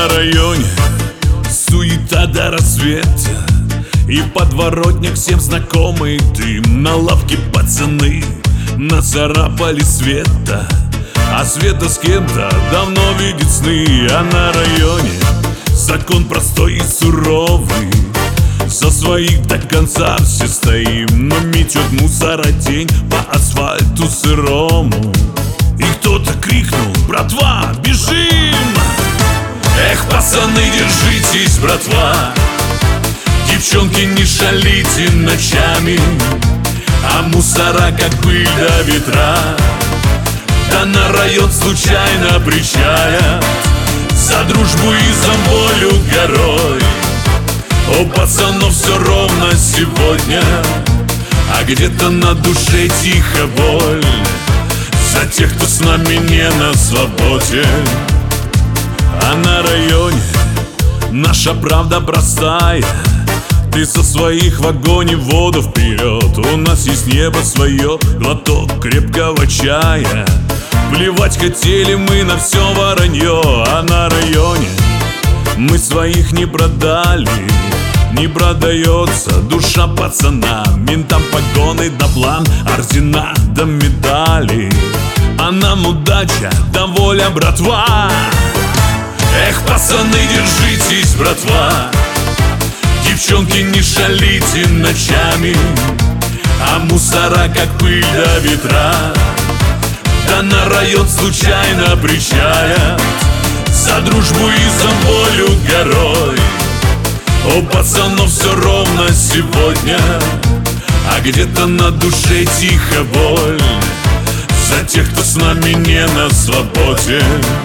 на районе суета до рассвета, и в подворотнях всем знакомый дым. На лавке пацаны нацарапали Света, а Света с кем-то давно видит сны. А на районе закон простой и суровый, за своих до конца все стоим. Но метет мусородень по асфальту сырому, и кто-то крикнул: братва, бежим! Эх, пацаны, держитесь, братва, девчонки, не шалите ночами, а мусора как пыль до ветра. Да на район случайно причаят, за дружбу и за волю горой. О, пацанов, все ровно сегодня, а где-то на душе тихо боль за тех, кто с нами не на свободе. А на районе наша правда простая: ты со своих в огонь и в воду вперед. У нас есть небо свое, глоток крепкого чая. Плевать хотели мы на все воронье. А на районе мы своих не продали, не продается душа пацана. Ментам погоны да план, ордена да медали, а нам удача да воля, братва. Эх, пацаны, держитесь, братва, девчонки, не шалите ночами, а мусора как пыль до ветра. Да на район случайно причаят, за дружбу и за волю горой. О, пацанов, все ровно сегодня, а где-то на душе тихо боль за тех, кто с нами не на свободе.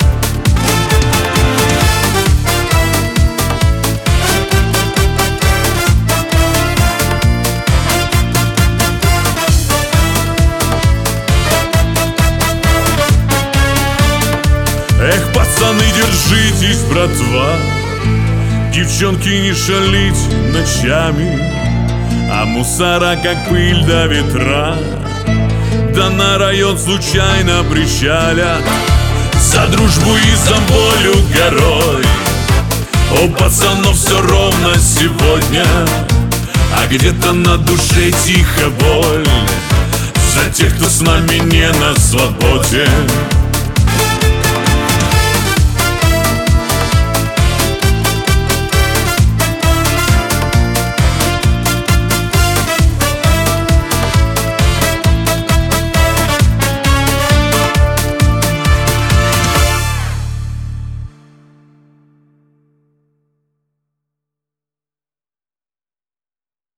Эх, пацаны, держитесь, братва, девчонки, не шалите ночами, а мусора как пыль до ветра. Да на район случайно причалят, за дружбу и за волю горой. О, пацанов, все ровно сегодня, а где-то на душе тихо боль за тех, кто с нами не на свободе.